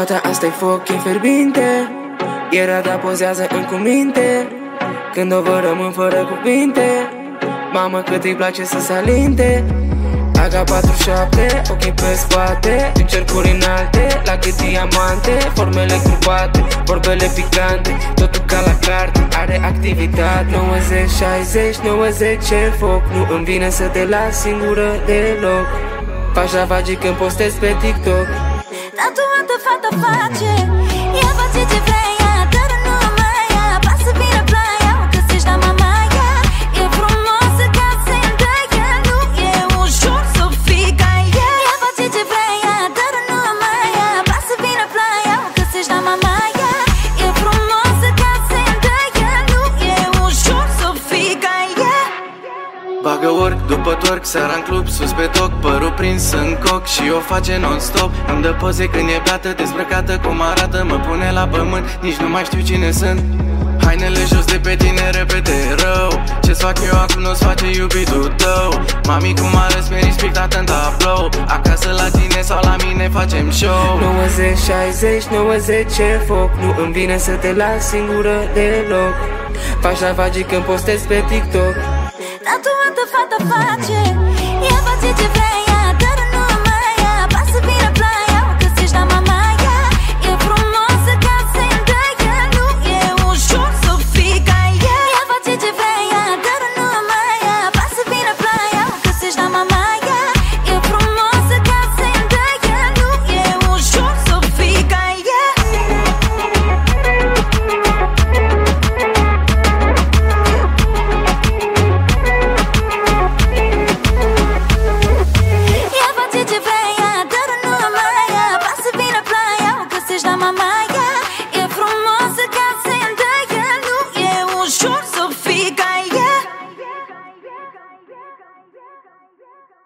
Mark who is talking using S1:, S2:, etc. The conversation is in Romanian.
S1: Fata asta-i foc, e fierbinte. Era da pozează în cuminte. Când o văd rămân fără cuvinte. Mamă cât îi place să se alinte. AK-47, ochii pe spate, în cercuri înalte, la cât diamante, formele grupate, vorbele picante, totul ca la carte, are activitate. 90-60, 90 e foc, nu îmi vine să te las singură deloc. Faci ravagii când postez pe TikTok.
S2: Dar tu altă fată face, ea face ce vrea ea, dar nu mai ea. Pasă vine ploaia, o găsești la mama ea. E frumoasă ca se îndăia, nu e ușor să fii ca ea. Ea face ce vrea ea, dar nu mai ea. Pasă vine ploaia, o găsești la mama ea. E frumoasă ca se îndăia, nu e ușor să fii ca ea.
S3: Bagă work după twerk, seara în club, sus pe toc, părul prins în coc și o face non-stop. Îmi dă poze când e beată, dezbrăcată cum arată, mă pune la pământ, nici nu mai știu cine sunt. Hainele jos de pe tine, repede rău. Ce-ți fac eu acum nu-ți face iubitul tău. Mami cum arăți, mi-e respectată în tablou. Acasă la tine sau la mine facem show.
S1: 90-60, 90 e foc, nu îmi vine să te las singură deloc. Faci ravagii când postez pe TikTok.
S2: Dar tu altă fată face, ea face ce vrea ea, dar nu mai ea. Pasă vine ploaia, o găsești la mama ea. E frumoasă ca se îndăia, nu e ușor să fii ca ea. Ea face ce vrea ea, dar nu mai ea. Pasă vine ploaia, o găsești la mama ea. E frumoasă ca se îndăia, nu e ușor să fii ca ea. Ea face ce vrea ea, dar nu mai ea. Pasă vine ploaia, o găsești la mama ea. E frumoasă ca se îndăia, nu e ușor să fii ca ea.